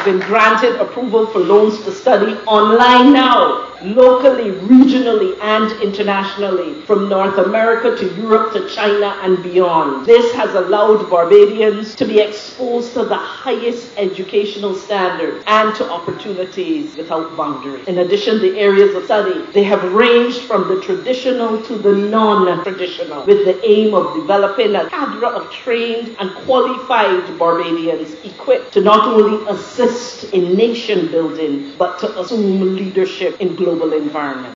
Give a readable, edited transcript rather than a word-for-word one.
been granted approval for loans to study online now, locally, regionally, and internationally, from North America to Europe to China and beyond. This has allowed Barbadians to be exposed to the highest educational standards and to opportunities without boundaries. In addition, the areas of study, they have ranged from the traditional to the non-traditional, with the aim of developing a cadre of trained and qualified Barbadians equipped to not only assist in nation building, but to assume leadership in global environment.